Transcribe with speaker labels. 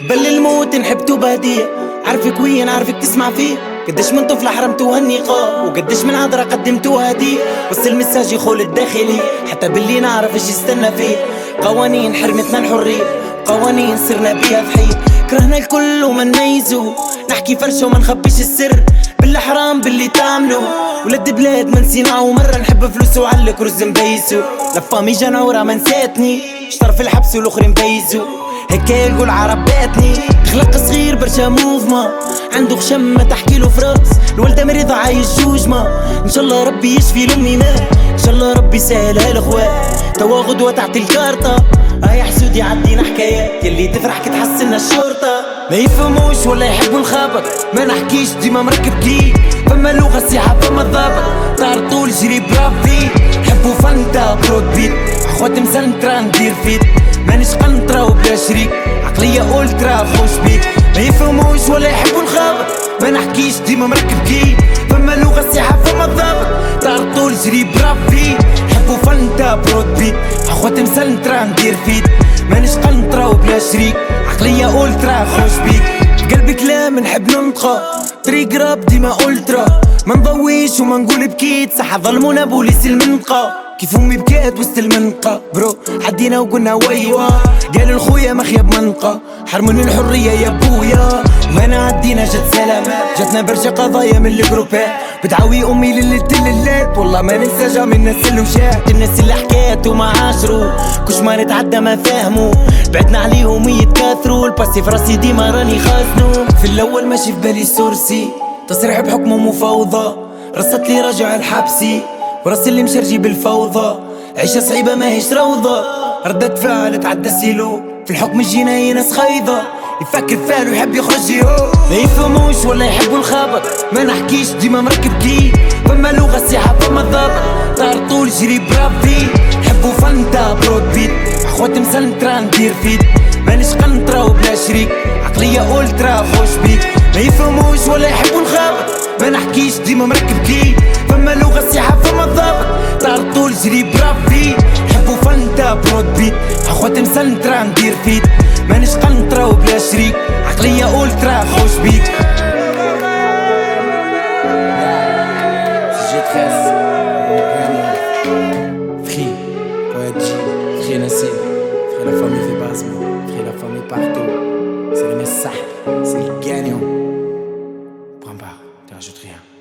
Speaker 1: بل الموت نحبته بهدية، عارفك وين عارفك تسمع فيه. قديش من طفلة حرمتوها النقاب، وقديش من عذرة قدمتوها هدية. بس المساج يخول الداخلي، حتى باللي نعرف ايش يستنى فيه. قوانين حرمتنا الحرية، قوانين صرنا بيها ضحية. كرهنا الكل وما نميزو، نحكي فرشة وما نخبيش السر. باللي حرام باللي تعملو، ولاد بلاد ما نسينا ومرة نحب فلوس وعلك رز مبيسو. لفامي جنورة ما نساتني، اشتر في الحبس والاخرين مبيزو. هكا القول عرباتني، خلق صغير برشا موفما، عنده خشمة تحكي له فراس. الوالدة مريضة عايش جوجما، ان شاء الله ربي يشفي لامي مات، ان شاء الله ربي يسهلها الاخوات. توا غدوة تعطي الكارطة، يا حسود يعدينا حكايات، يلي تفرح كي تحسنا الشرطة. ما يفهموش ولا يحبوا الخابط، ما نحكيش ديما مركب كي. فما لغة سيحة فما الضابط، طار طول جري برافي. نحبوا فانتا برود بيت، اخوات مسنترا ندير فيت. مانيش قنطرة وبلا شريك، عقلية أولترا خوش بيك. ما يفهموش ولا يحبوا الخابط، ما نحكيش ديما مركب كي. فما لغة سيحة فما الضابط، طار طول جري برافي. نحبوا فانتا برود بيت، اخوات مسنترا ندير فيت. مانيش قنطرة وبلا شريك، عقلية أولترا خوش بيك. قلبي كلام نحب ننطقه، طريق راب ديما أولترا. ما نضويش وما نقول بكيت، صح ظلمونا بوليس المنطقة. كيف امي بكات وسط المنطقة برو، عدينا وقلنا ويوا. قال الخويا مخيب منطقة، حرموني الحرية يا بويا. وانا عدينا جت سلامات، جاتنا برشا قضايا من الجروبات. بتعاوي امي لليت الليلات، والله ما ننسى جا من الناس اللي وشات. الناس اللي حكات وما عاشروا، كش ما نتعدى ما فاهموا. بعدنا عليهم يتكاثروا، الباسي في راسي ديما راني خازنو. في الاول ماشي في بالي سورسي، تصريح بحكمه مفاوضة. رصت لي رجع الحبسي، وراسي اللي مشرجي بالفوضى. عيشة صعيبة ماهيش روضة، ردة فعل تعدى السيلو. في الحكم جينا ناس خايضة، يفكر فعل ويحب يخرج يهو. ما يفهموش ولا يحبوا الخابط، ما نحكيش ديما مركب كي. فما لغة سيحة فما الضابط، طار طول جري برافي. نحبوا فانتا برود بيت، اخوات مسنترا ندير فيت. مانيش قنطرة وبلا شريك، عقلية أولترا خوش بيك. ما يفهموش ولا يحبوا الخابط، ما نحكيش ديما مركب كي. فما لغة سيحة فما الضابط، طار طول جري برافي. نحبوا فانتا برود بيت، اخوات مسنترا ندير فيت. مانيش قنطرة وبلا شريك، عقلية أولترا خوش بيك.
Speaker 2: Free, Poète G, Free Nassim, Free la famille fait basement, Free la famille partout. C'est le message, c'est le gagnant. Prends pas, t'ajoutes rien.